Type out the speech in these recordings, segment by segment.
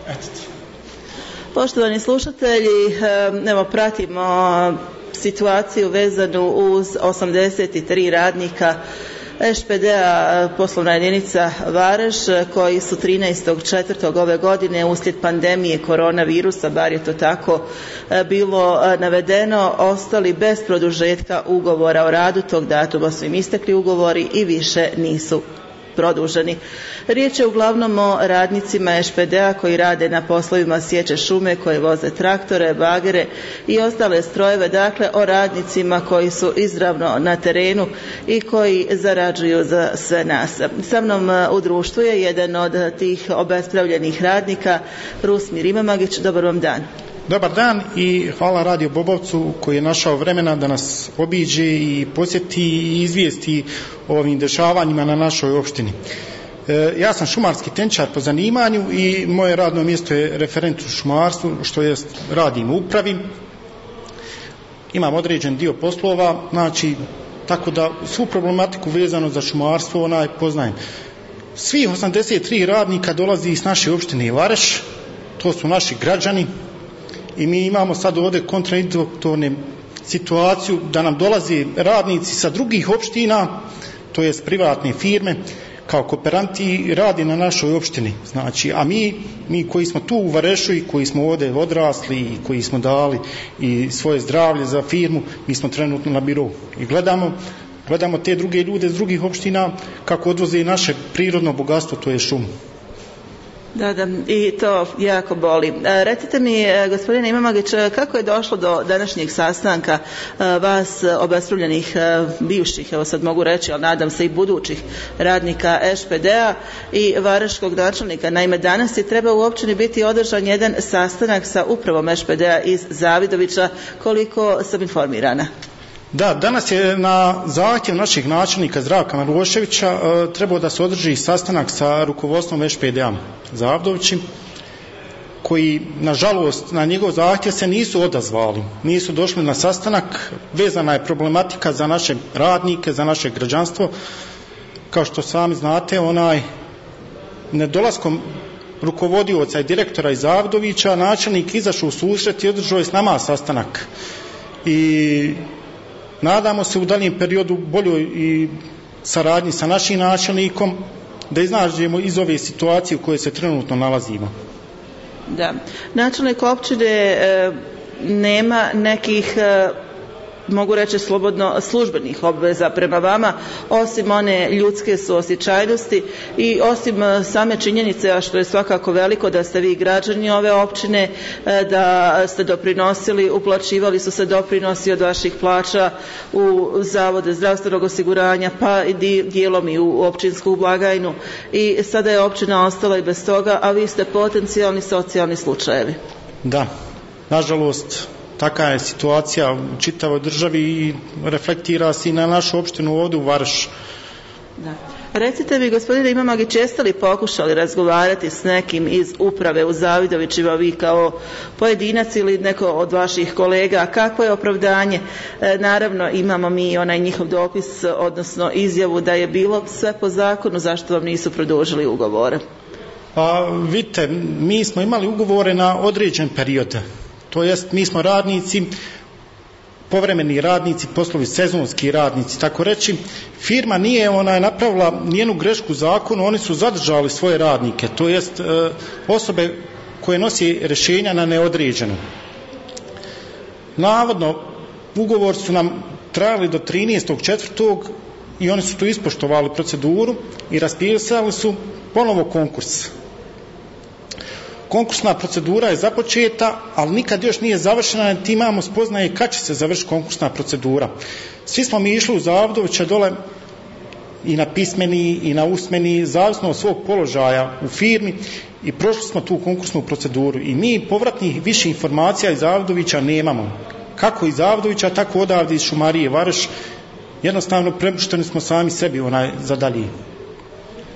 Poštovani slušatelji, evo pratimo situaciju vezanu uz 83 radnika ŠPD-a poslovna jedinica Vareš koji su 13.4. ove godine uslijed pandemije koronavirusa, bar je to tako bilo navedeno, ostali bez produžetka ugovora o radu. Tog datuma su im istekli ugovori i više nisu produženi. Riječ je uglavnom o radnicima ŠPD-a koji rade na poslovima sječe šume, koji voze traktore, bagere i ostale strojeve, dakle o radnicima koji su izravno na terenu i koji zarađuju za sve nas. Sa mnom u društvu je jedan od tih obespravljenih radnika, Rusmir Imamagić. Dobar vam dan. Dobar dan i hvala Radio Bobovcu koji je našao vremena da nas obiđe i posjeti i izvijesti o ovim dešavanjima na našoj opštini. Ja sam šumarski tehničar po zanimanju i moje radno mjesto je referent u šumarstvu, što jest radim u upravi. Imam određen dio poslova, znači tako da svu problematiku vezano za šumarstvo poznajem. Svih 83 radnika dolazi iz naše opštine Vareš, to su naši građani. I mi imamo sad ovdje kontradiktornu situaciju da nam dolaze radnici sa drugih opština, to jest privatne firme, kao kooperanti radi na našoj opštini. Znači, a mi koji smo tu u Varešu i koji smo ovdje odrasli i koji smo dali i svoje zdravlje za firmu, mi smo trenutno na birou i gledamo te druge ljude iz drugih opština kako odvoze i naše prirodno bogatstvo, to je šumu. Da, i to jako boli. Recite mi, gospodine Imamagić, kako je došlo do današnjeg sastanka vas obespravljenih bivših, evo sad mogu reći, ali nadam se i budućih radnika ŠPD-a i vareškog načelnika? Naime, danas je trebao u općini biti održan jedan sastanak sa upravom ŠPD-a iz Zavidovića, koliko sam informirana. Da, danas je na zahtjev našeg načelnika Zdravka Maroševića trebao da se održi sastanak sa rukovodstvom ŠPD-a Zavidovići, koji nažalost na njegov zahtjev se nisu odazvali, nisu došli na sastanak. Vezana je problematika za naše radnike, za naše građanstvo. Kao što sami znate, nedolaskom rukovodioca i direktora iz Zavidovića načelnik izašao u susret i održao je s nama sastanak. I nadamo se u daljem periodu boljoj i saradnji sa našim načelnikom da iznađemo iz ove situacije u kojoj se trenutno nalazimo. Da, načelnik općine nema nekih, mogu reći slobodno, službenih obveza prema vama, osim one ljudske suosjećajnosti i osim same činjenice, a što je svakako veliko, da ste vi građani ove općine, da ste doprinosili, uplaćivali su se doprinosi od vaših plaća u zavode zdravstvenog osiguranja, pa i dijelom i u općinsku blagajnu, i sada je općina ostala i bez toga, a vi ste potencijalni socijalni slučajevi. Da, nažalost taka je situacija u čitavoj državi i reflektira se i na našu opštinu ovdje u Vareš. Da. Recite mi, gospodine Imamagić, jeste li pokušali razgovarati s nekim iz uprave u Zavidovićima, vi kao pojedinac ili neko od vaših kolega? Kako je opravdanje? Naravno, imamo mi onaj njihov dopis, odnosno izjavu da je bilo sve po zakonu, zašto vam nisu produžili ugovore? Pa vidite, mi smo imali ugovore na određen period. To jest, mi smo radnici, povremeni radnici, poslovi sezonski radnici, tako reći. Firma nije napravila nijenu grešku u zakonu, oni su zadržali svoje radnike, to jest osobe koje nosi rješenja na neodređeno. Navodno, ugovor su nam trajali do 13.4. i oni su tu ispoštovali proceduru i raspisali su ponovo konkurs. Konkursna procedura je započeta, ali nikad još nije završena, niti imamo spoznaje kad će se završiti konkursna procedura. Svi smo mi išli u Zavidovića dole i na pismeni i na usmeni, zavisno od svog položaja u firmi, i prošli smo tu konkursnu proceduru. I mi povratnih više informacija iz Zavidovića nemamo. Kako iz Zavidovića, tako odavde iz Šumarije Vareš. Jednostavno prepušteni smo sami sebi za dalje.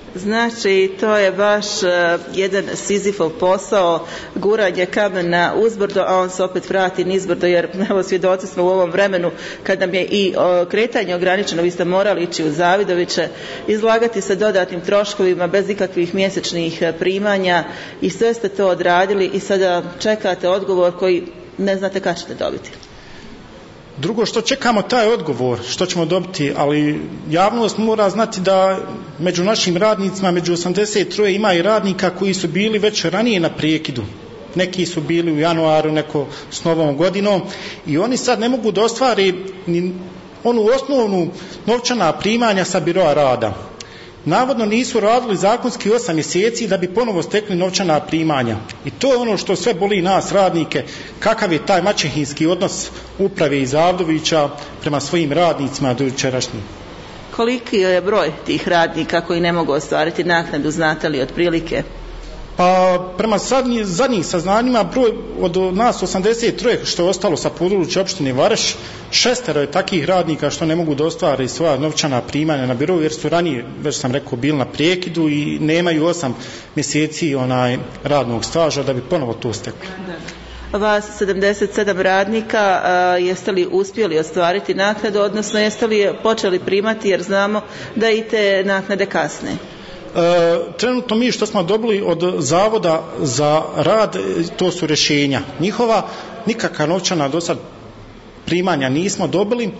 Znači, to je baš jedan Sizifov posao, guranje kamena uzbrdo, a on se opet vrati nizbrdo, jer evo svjedoci smo u ovom vremenu kad nam je i kretanje ograničeno, vi ste morali ići u Zavidoviće, izlagati se dodatnim troškovima bez ikakvih mjesečnih primanja i sve ste to odradili i sada čekate odgovor koji ne znate kad ćete dobiti. Drugo što čekamo taj odgovor, što ćemo dobiti, ali javnost mora znati da među našim radnicima, među 83 ima i radnika koji su bili već ranije na prekidu. Neki su bili u januaru, neko s novom godinom i oni sad ne mogu da ostvare ni onu osnovnu novčana primanja sa biroa rada. Navodno nisu radili zakonski 8 mjeseci da bi ponovo stekli novčana primanja. I to je ono što sve boli nas radnike, kakav je taj maćehinski odnos uprave iz Avdovića prema svojim radnicima do jučerašnjih. Koliki je broj tih radnika koji ne mogu ostvariti naknadu, znate li otprilike? Pa prema zadnjih saznanjima broj od nas 83 što je ostalo sa područja opštine Vareš, 6 je takvih radnika što ne mogu da ostvare svoja novčana primanja na birou jer su ranije, već sam rekao, bili na prekidu i nemaju 8 mjeseci radnog staža da bi ponovo to stekli. Vas 77 radnika, jeste li uspjeli ostvariti naknadu, odnosno jeste li počeli primati jer znamo da i te naknade kasne? Trenutno mi što smo dobili od Zavoda za rad, to su rješenja njihova, nikakva novčana do sad primanja nismo dobili.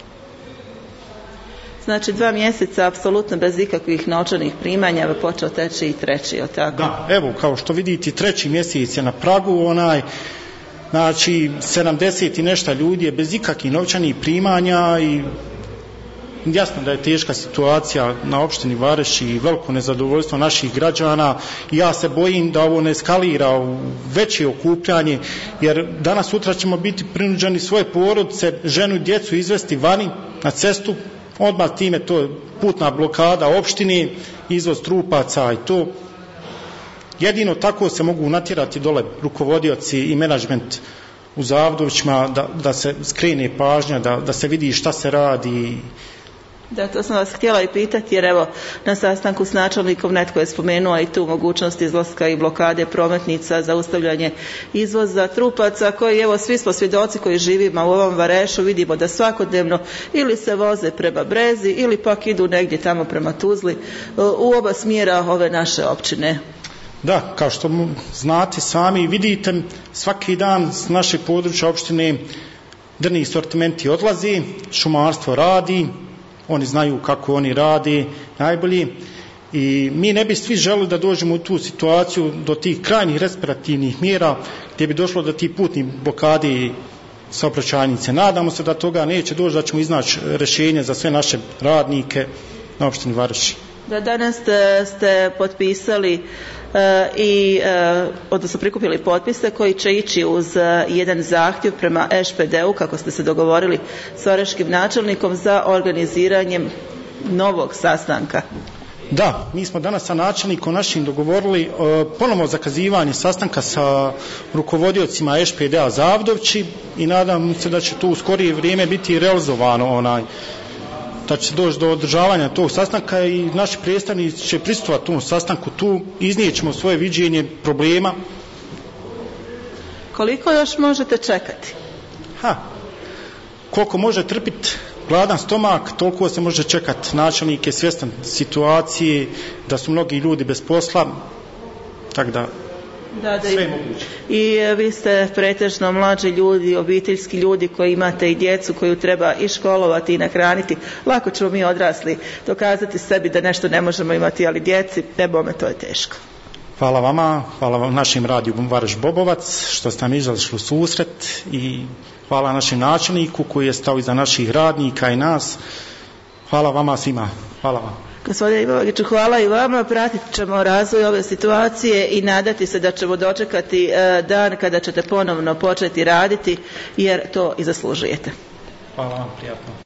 Znači 2 mjeseca apsolutno bez ikakvih novčanih primanja, počeo teći i treći, je li tako? Da, evo kao što vidite 3. mjesec je na pragu, znači 70 i nešto ljudi je bez ikakvih novčanih primanja i jasno da je teška situacija na opštini Vareš i veliko nezadovoljstvo naših građana. Ja se bojim da ovo ne eskalira u veće okupljanje, jer danas sutra ćemo biti prinuđeni svoje porodice, ženu i djecu izvesti vani na cestu, odmah time to je putna blokada opštine, izvoz trupaca i to. Jedino tako se mogu natjerati dole rukovodioci i menadžment u Zavdovićima da se skrene pažnja, da se vidi šta se radi. Da, to sam vas htjela i pitati, jer evo na sastanku s načelnikom netko je spomenuo i tu mogućnost izlaska i blokade prometnica, zaustavljanje izvoza trupaca, koji evo svi smo svjedoci koji živimo u ovom Varešu, vidimo da svakodnevno ili se voze prema Brezi ili pak idu negdje tamo prema Tuzli u oba smjera ove naše općine. Da, kao što znate sami, vidite svaki dan s našeg područja opštine drvni sortimenti odlazi, šumarstvo radi, oni znaju kako oni radi najbolji i mi ne bi svi želili da dođemo u tu situaciju do tih krajnjih respirativnih mjera gdje bi došlo do tih putnih blokadi saobraćajnice. Nadamo se da toga neće doći, da ćemo iznaći rješenje za sve naše radnike na opštini Vareš. Da, danas ste potpisali odnosno prikupili potpise koji će ići uz jedan zahtjev prema ŠPD-u, kako ste se dogovorili s vareškim načelnikom, za organiziranjem novog sastanka. Da, mi smo danas sa načelnikom našim dogovorili ponovno zakazivanje sastanka sa rukovodiocima ŠPD-a Zavdovići i nadam se da će to u skorije vrijeme biti realizovano, da će doći do održavanja tog sastanka i naši predstavnici će prisustvovati tom sastanku tu, iznijet ćemo svoje viđenje problema. Koliko još možete čekati? Koliko može trpiti gladan stomak, toliko se može čekati. Načelnik je svjestan situacije, da su mnogi ljudi bez posla, tako da sve je moguće. I vi ste pretežno mlađi ljudi, obiteljski ljudi koji imate i djecu koju treba i školovati i nahraniti. Lako ćemo mi odrasli dokazati sebi da nešto ne možemo imati, ali djeci, ne bome, to je teško. Hvala vama, hvala vam našim radiju Vareš Bobovac što ste nam izašli u susret i hvala našem načelniku koji je stao iza naših radnika i nas. Hvala vama svima. Hvala vam. Gospodine Ivoviću, hvala i vama. Pratit ćemo razvoj ove situacije i nadati se da ćemo dočekati dan kada ćete ponovno početi raditi, jer to i zaslužujete. Hvala vam, prijatno.